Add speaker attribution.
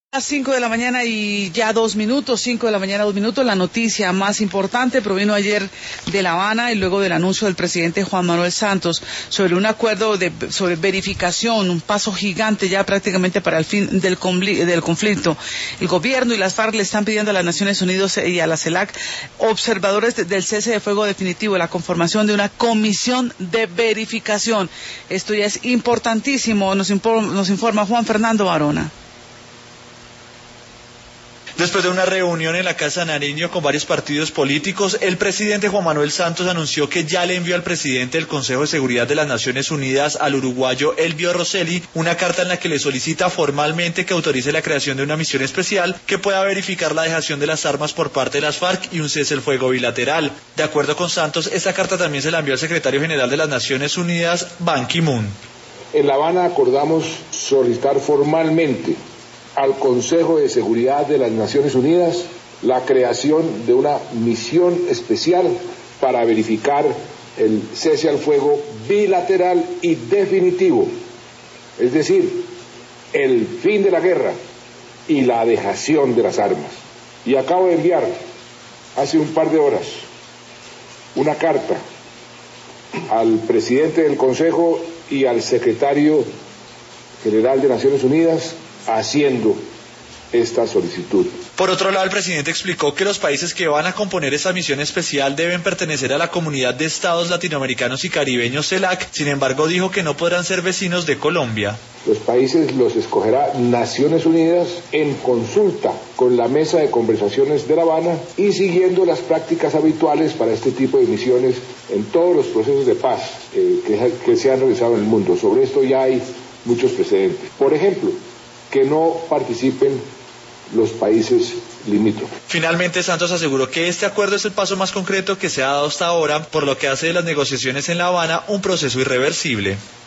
Speaker 1: Las 5 de la mañana y ya 2 minutos, 5 de la mañana 2 minutos. La noticia más importante provino ayer de La Habana y luego del anuncio del presidente Juan Manuel Santos sobre un acuerdo sobre verificación, un paso gigante ya prácticamente para el fin del conflicto. El gobierno y las FARC le están pidiendo a las Naciones Unidas y a la CELAC observadores del cese de fuego definitivo, la conformación de una comisión de verificación. Esto ya es importantísimo, nos informa Juan Fernando Barona.
Speaker 2: Después de una reunión en la Casa Nariño con varios partidos políticos, el presidente Juan Manuel Santos anunció que ya le envió al presidente del Consejo de Seguridad de las Naciones Unidas, al uruguayo Elbio Rosselli, una carta en la que le solicita formalmente que autorice la creación de una misión especial que pueda verificar la dejación de las armas por parte de las FARC y un cese el fuego bilateral. De acuerdo con Santos, esta carta también se la envió al secretario general de las Naciones Unidas, Ban Ki-moon.
Speaker 3: En La Habana acordamos solicitar formalmente al Consejo de Seguridad de las Naciones Unidas la creación de una misión especial para verificar el cese al fuego bilateral y definitivo, es decir, el fin de la guerra y la dejación de las armas. Y acabo de enviar hace un par de horas una carta al presidente del Consejo y al secretario general de Naciones Unidas haciendo esta solicitud.
Speaker 2: Por otro lado, el presidente explicó que los países que van a componer esta misión especial deben pertenecer a la Comunidad de Estados Latinoamericanos y Caribeños CELAC, sin embargo dijo que no podrán ser vecinos de Colombia.
Speaker 3: Los países los escogerá Naciones Unidas en consulta con la mesa de conversaciones de La Habana y siguiendo las prácticas habituales para este tipo de misiones en todos los procesos de paz que se han realizado en el mundo. Sobre esto ya hay muchos precedentes. Por ejemplo, que no participen los países limítrofes.
Speaker 2: Finalmente, Santos aseguró que este acuerdo es el paso más concreto que se ha dado hasta ahora, por lo que hace de las negociaciones en La Habana un proceso irreversible.